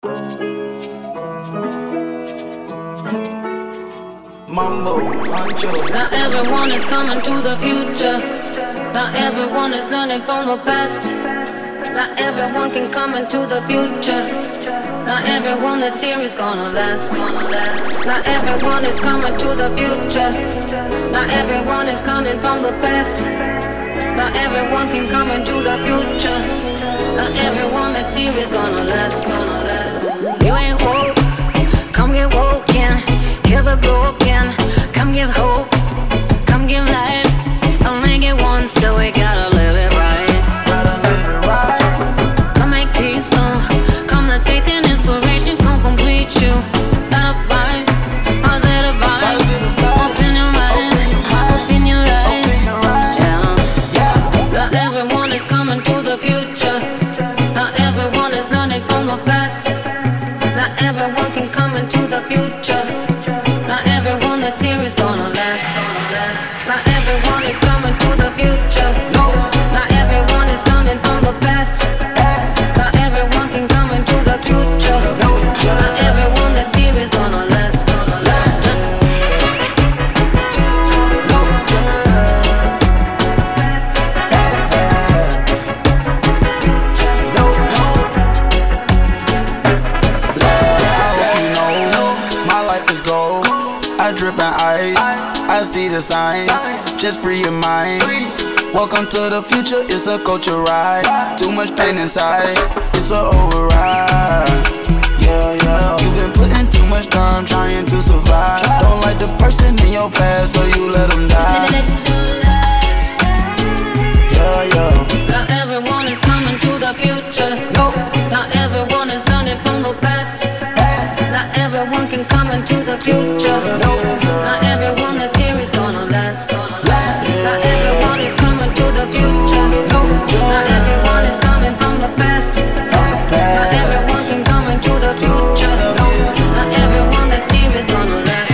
Mambo, Mancho. Not everyone is coming to the future. Not everyone is learning from the past. Not everyone can come into the future. Not everyone that's here is gonna last. Not everyone is coming to the future. Not everyone is coming from the past. Not everyone can come into the future. Not everyone that's here is gonna last. You ain't woke, come get woken. Heal the broken, come give hope, come give life. I'll make it once, so we gotta live it right. Come make peace, come let faith and inspiration come complete you. Better vibes, positive vibes. Open your mind, open your eyes. Yeah. Not everyone is coming to the future. Not everyone is learning from the past. Not everyone can come into the future. Not everyone that's here is gonna last. Not everyone is coming to the future. Not everyone is coming from the past. Not everyone can come into the future. Not everyone that's here is gonna last. My life is gold. I drip in ice. I see the signs. Just free your mind. Welcome to the future. It's a culture ride. Too much pain inside. It's a override. Yeah. You've been putting too much time trying to survive. Don't like the person in your past, so you let them die. Yeah. Not everyone is coming to the future. Not everyone is learning from the past. Not everyone can come into the future. Not everyone that's here is gonna last. Not everyone is coming to the future. Not everyone is coming from the past. Not everyone can come into the future. Not everyone that's here is gonna last.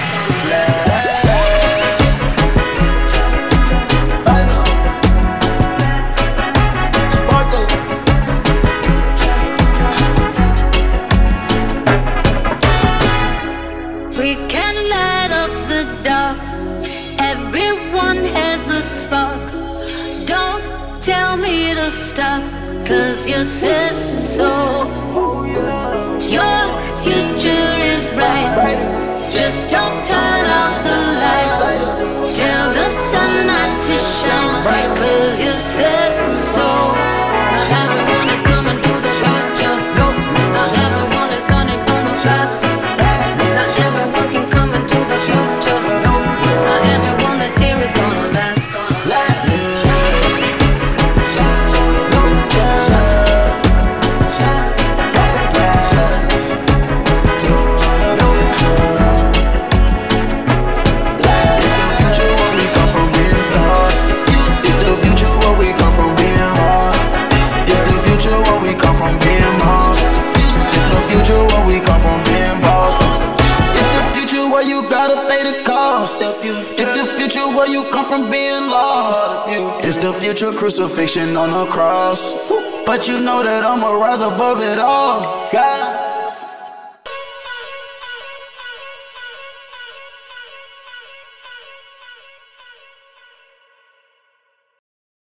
We can light up the dark. Everyone has a spark. Don't tell me to stop, 'cause you said so. Your future is bright. Just don't turn out the light. Tell the sun not to shine, 'cause you said so. Not everyone is coming to the future. Not everyone is coming from the past. Not everyone can come into the future. Not everyone that's here is gonna last. You gotta pay the cost. It's the future where you come from being lost. It's the future crucifixion on the cross. But you know that I'ma rise above it all. God.